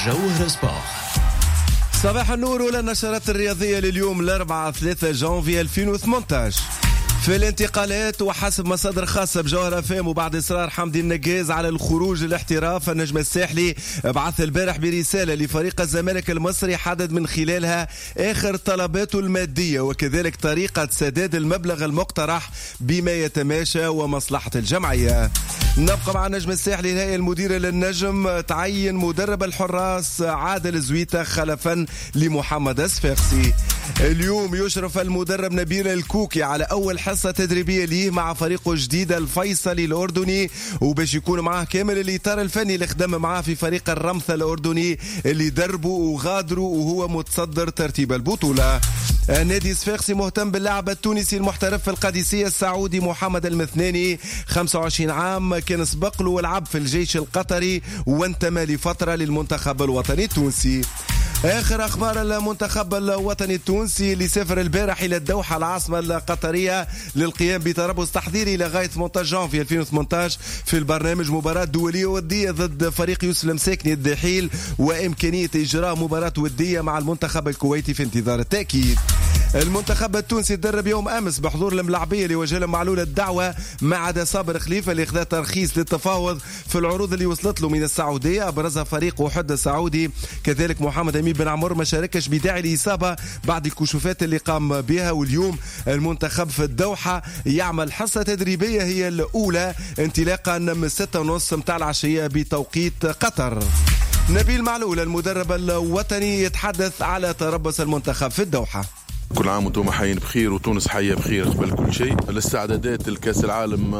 جوهر سبور. صباح النور ولا النشرات الرياضية لليوم الأربعاء 3 جانفي 2018. في الانتقالات وحسب مصادر خاصة بجوهر فام وبعد إصرار حمدي النجاز على الخروج للاحتراف، النجم الساحلي بعث البارح برسالة لفريق الزمالك المصري حدد من خلالها آخر طلباته المادية وكذلك طريقة سداد المبلغ المقترح بما يتماشى ومصلحة الجمعية. نبقى مع النجم الساحلي. الهيئة المديرة للنجم تعين مدرب الحراس عادل زويتة خلفا لمحمد الصفاقسي. اليوم يشرف المدرب نبيل الكوكي على أول حصة تدريبية ليه مع فريقه الجديد الفيصلي الأردني، وباش يكون معاه كامل الإطار الفني اللي خدم معاه في فريق الرمثة الأردني اللي دربوا وغادروا وهو متصدر ترتيب البطولة. نادي الصفاقسي مهتم باللاعب التونسي المحترف في القادسية السعودي محمد المثناني، 25 عام، كان سبق له ولعب في الجيش القطري وانتمى لفترة للمنتخب الوطني التونسي. آخر أخبار المنتخب الوطني التونسي اللي سافر البارح إلى الدوحة العاصمة القطرية للقيام بتربص تحضيري لغاية 18 جانفي 2018 في البرنامج مباراة دولية ودية ضد فريق يوسف المساكني الدحيل وإمكانية إجراء مباراة ودية مع المنتخب الكويتي في انتظار التأكيد. المنتخب التونسي تدرب يوم أمس بحضور الملاعبية اللي وجه لهم معلول الدعوة ما عدا صابر خليفة اللي خذا ترخيص للتفاوض في العروض اللي وصلت له من السعودية، أبرزها فريق وحد السعودي. كذلك محمد أمين بن عمر ما شاركش بداعي الإصابة بعد الكشوفات اللي قام بها. واليوم المنتخب في الدوحة يعمل حصة تدريبية هي الأولى انطلاقا من 6:30 متاع العشية بتوقيت قطر. نبيل معلول المدرب الوطني يتحدث على تربص المنتخب في الدوحة. كل عام وانتم حيين بخير وتونس حية بخير قبل كل شيء. الاستعدادات لكأس العالم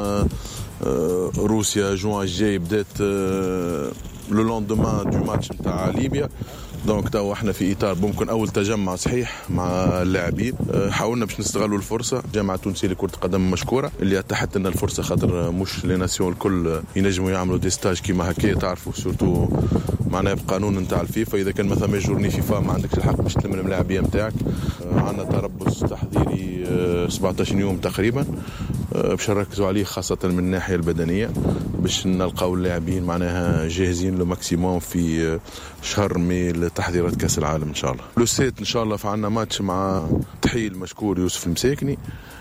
روسيا جوان الجاي بدات لو لوندومان دو ماتش نتاع ليبيا، دونك تو احنا في اطار ممكن اول تجمع صحيح مع اللاعبين. حاولنا باش نستغلوا الفرصه. جامعه تونسيه لكره القدم مشكوره اللي اتاحت لنا الفرصه خاطر مش لي ناسيون الكل ينجموا يعملوا دي ستاج كيما هكا، تعرفوا سورتو معناها بقانون نتاع الفيفا اذا كان ما ثماش جورني فيفا ما عندكش الحق باش تلم الملاعبيه نتاعك. عندنا تربص تحضيري 17 يوم تقريبا باش نركزوا عليه خاصه من الناحيه البدنيه باش نلقاو اللاعبين معناها جاهزين لو ماكسيموم في شهر مي لتحضيرات كاس العالم ان شاء الله. لو سيت ان شاء الله فعلنا ماتش مع تحيل مشكور يوسف المساكني،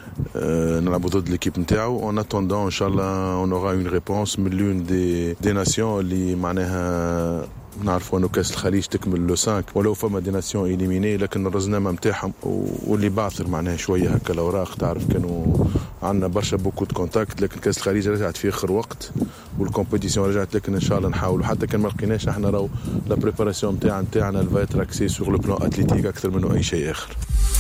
نلعبوا ضد ليكيب نتاعو. اون اتوندون ان شاء الله اون اورا اون ريبونس من لون دي ناسيون اللي معناها نعرفوا انه كاس الخليج تكمل لو 5 ولو فما دي ناسيون إليميني، لكن الرزنامه نتاعهم واللي بعثر معناها شويه هكا الاوراق. تعرف كانوا عندنا برشا بوكو دو كونتاكت، لكن كاس الخليج رجعت في اخر وقت والكومبيتيسيون رجعت، لكن ان شاء الله نحاولوا حتى كان ما لقيناش احنا راهو لا بريباراسيون نتاعنا الفايت اكسي سور لو بلان اتليتيك اكثر منه اي شيء اخر.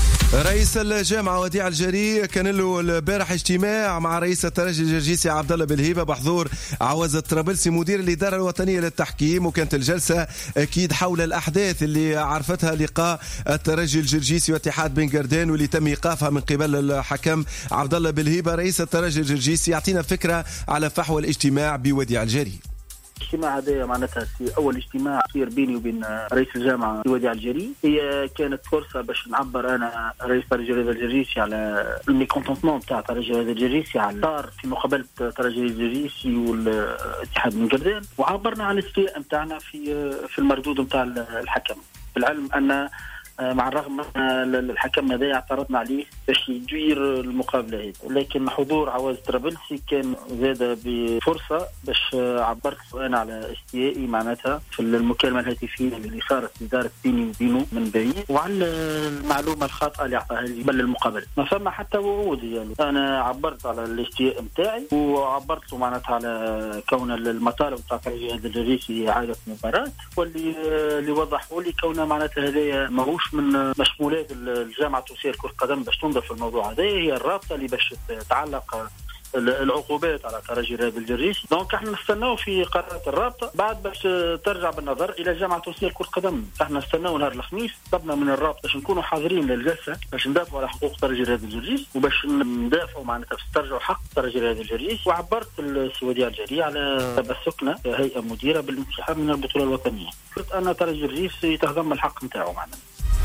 رئيس الجامعة وديع الجري كان له البارح اجتماع مع رئيس الترجي الجرجيسي عبد الله بالهيبة بحضور عوض الطرابلسي مدير الإدارة الوطنية للتحكيم، وكانت الجلسة أكيد حول الأحداث اللي عرفتها لقاء الترجي الجرجيسي واتحاد بن قردان واللي تم إيقافها من قبل الحكم عبد الله بالهيبة. رئيس الترجي الجرجيسي يعطينا فكرة على فحوى الاجتماع بوديع الجري. الاجتماع هذا معناتها في اول اجتماع يصير بيني وبين رئيس الجامعه وديع الجري. هي كانت فرصه باش نعبر انا رئيس ترجي الجرجيسي على الميكونتونتمون تاع ترجي الجرجيسي على صار في مقابله ترجي الجرجيسي والاتحاد من قردان، وعبرنا عن الاستياء نتاعنا في المردود نتاع الحكم. بالعلم ان مع الرغم الحكم هذا اعترضنا عليه باش يدير المقابله هذه، لكن حضور عواز طرابلسي كان زاد بفرصه باش عبرت انا على استيائي معناتها في المكالمه الهاتفيه اللي صارت دارت بيني وبينه من بعيد، وعلى المعلومه الخاطئه اللي اعطاها لي قبل المقابله. ما فما حتى وعود يعني. انا عبرت على الاستياء نتاعي وعبرت له معناتها على كون المطالب تاع الترجي الجرجيسي اعاده مباراه، واللي وضحوا لي كون معناتها هذايا ماهوش من مشمولات الجامعه التونسيه لكره القدم باش تنظف الموضوع هذا. هي الرابطه اللي باش تعلق العقوبات على ترجي الجرجيسي. دونك احنا نستناو في قرارات الرابطه بعد باش ترجع بالنظر الى الجامعه التونسيه لكره القدم. احنا نستناو نهار الخميس طلبنا من الرابطه باش نكونوا حاضرين للجلسه باش ندافعوا على حقوق ترجي الجرجيسي وباش ندافعوا معناتها باش ترجعوا حق ترجي الجرجيسي. وعبرت السي وديع الجري على تمسكنا كهيئه مديره بالانسحاب من البطوله الوطنيه. قلت ان ترجي الجرجيسي تهضم الحق نتاعو معنا.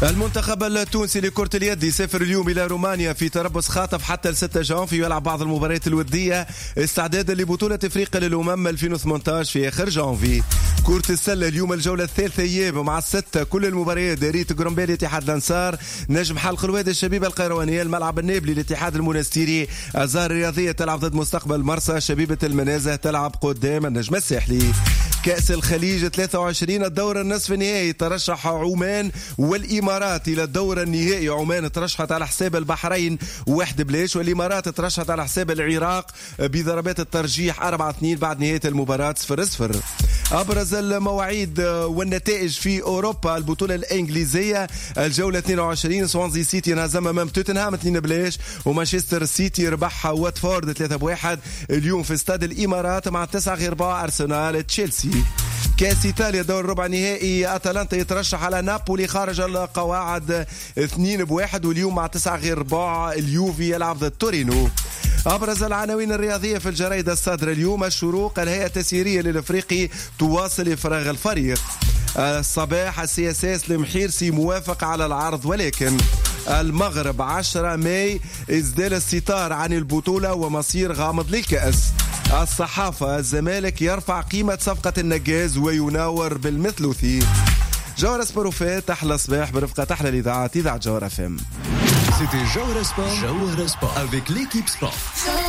المنتخب التونسي لكرة اليد يسافر اليوم إلى رومانيا في تربص خاطف حتى 6 جانفي ويلعب بعض المباريات الودية استعدادا لبطولة افريقيا للأمم 2018 في آخر جانفي. كرة السلة اليوم الجولة الثالثة اياب مع 6 كل المباريات داريت جرومبيلي اتحاد الانصار نجم حلق الوادي الشبيبة القيروانية الملعب النابلي الاتحاد المنستيري الزهر الرياضية تلعب ضد مستقبل مرسى شبيبة المنازه تلعب قدام النجم الساحلي. كأس الخليج 23 الدور النصف النهائي ترشح عمان والإمارات إلى الدور النهائي. عمان ترشحت على حساب البحرين 1-0 والإمارات ترشحت على حساب العراق بضربات الترجيح 4-2 بعد نهاية المباراة 0-0. أبرز المواعيد والنتائج في أوروبا البطولة الإنجليزية الجولة 22 سوانزي سيتي انهزم أمام توتنهام 2-0 ومانشستر سيتي ربح واتفورد 3-1 اليوم في استاد الإمارات مع 9-4 أرسنال تشيلسي. كاس إيطاليا دور ربع نهائي أتلانتا يترشح على نابولي خارج القواعد 2-1 واليوم مع 9-4 اليوفي يلعب ضد تورينو. أبرز العناوين الرياضية في الجرائد الصادرة اليوم الشروق الهيئة التسييرية للأفريقي تواصل إفراغ الفريق. الصباح السياسيس المحيرسي موافق على العرض ولكن المغرب 10 ماي ازدال الستار عن البطولة ومصير غامض للكأس. الصحافة الزمالك يرفع قيمة صفقة النجاز ويناور بالمثلثي. جوهر سبوروفات أحلى صباح برفقة أحلى الإذاعات إذاعة جوهر FM. C'était Jawara Sport avec l'équipe sport.